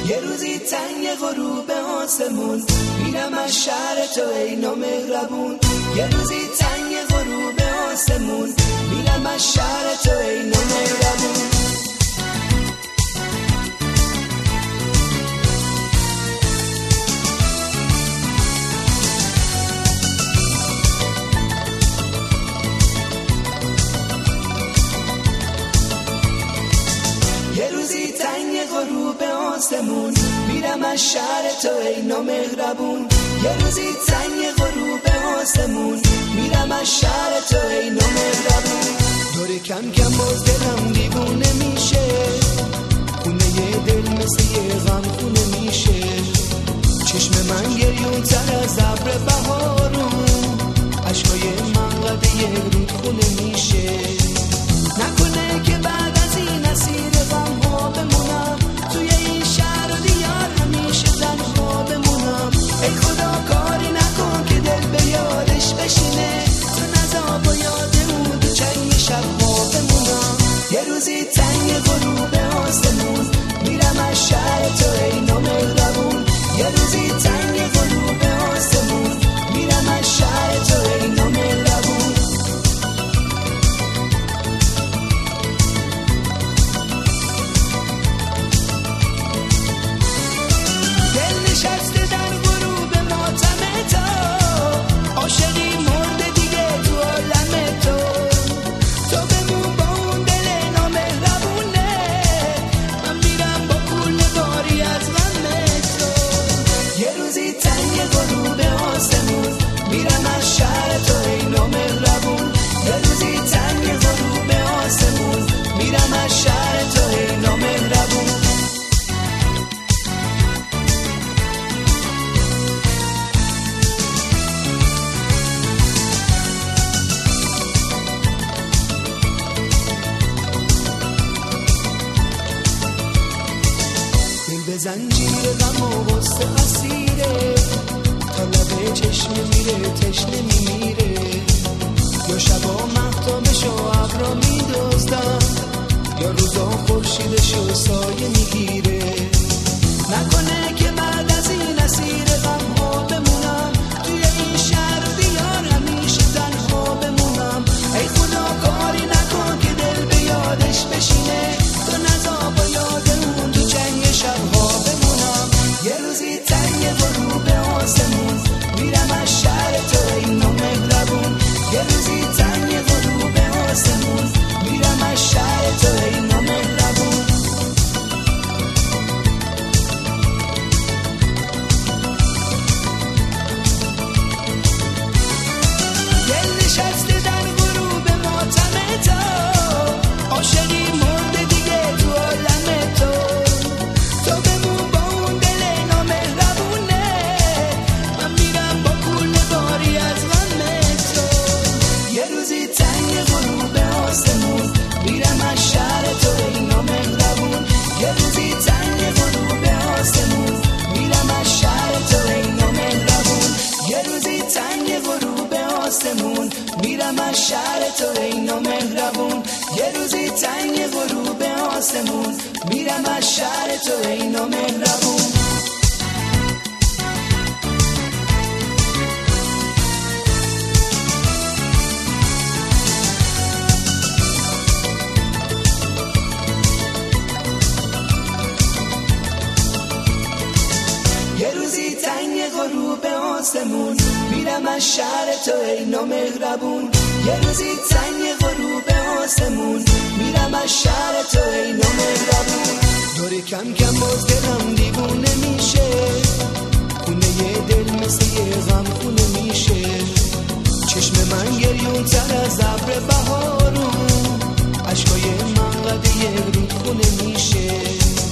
یه روزی تنگ غروب آسمون میرم از شهر تو ای نامهربون. یه روزی تنگ غروب آسمون میرم از شهر تو ای نامهربون. یه روزی تنگ غروب آسمون میرم از شهر تو ای نامهربون. یه روزی تنگ غروب آسمون میرم از شهر تو ای نامهربون. دور کم کم باز دلم دیوونه میشه، خونه یه دل مثل یه غم خونه میشه. چشم من گریون تر از ابر بهارون، عشقای من قد یه رود خونه میشه. نکنه که بعد از این اسیر غم ها بمونم، توی این شهر و دیار همیشه تنها بمونم. ای خدا کاری نکن که دل به یادش بشینه، تو نذار با یاد اون دو چنگ شب ها بمونم. یه روزی تنگ غروب آسمون میرم از شهر تو ای نامهربون. یه روزی تنگ غروب آسمون میرم از شهر تو ای نامهربون. دل نشسته در غروب ماتم تو، عاشقی مرده دیگه تو عالم تو. تو بمون با اون دل نامهربونه، من میرم با کل باری از غم تو. یه روزی تنگ غروب آسمون میرم از شهر تو ای نامهربون. یه روزی تنگ غروب آسمون میرم از شهر تو ای نامهربون. دل به زنجیر غم و غصه اسیره، تا لب چشم میره تشنه میمیره. یا شبا مهتابشو ابرا میدزدن، یا روزا خورشیدشو سایه میگیره. نکنه که بعد از این اسیر غم ها بمونم، توی این شهر و دیار همیشه تنها بمونم. ای خدا کاری نکن که دل به یادش بشینه، تو نذار با یاد اون تو جنگ شبها بمونم. یه روزی تنگ غروب آسمون میرم از شهر تو ای نامهربون. یه روزی تنگ غروب آسمون میرم از شهر تو ای نامهربون. دل نشسته در غروب ماتم تو، عاشقی مرده دیگه تو عالم تو. تو بمون با اون دل نامهربونه، من میرم با کل باری از غم تو. یه روزی تنگ غروب آسمون میرم از شهر تو ای نامهربون. یه روزی تنگ غروب آسمون میرم از شهر تو ای نامهربون. یه روزی تنگ غروب آسمون میرم از شهر تو ای نامهربون. یه روزی تنگ غروب آسمون میرم از شهر تو ای نامهربون. یه روزی تنگ غروب آسمون میرم از شهر تو ای نامهربون. یه روزی تنگ غروب آسمون میرم از شهر تو ای نامهربون. دور کم کم باز دلم دیوونه میشه، خونه یه دل مثل یه غم خونه میشه. چشم من گریون تر از ابر بهارون، عشقای من قد یه رود خونه میشه.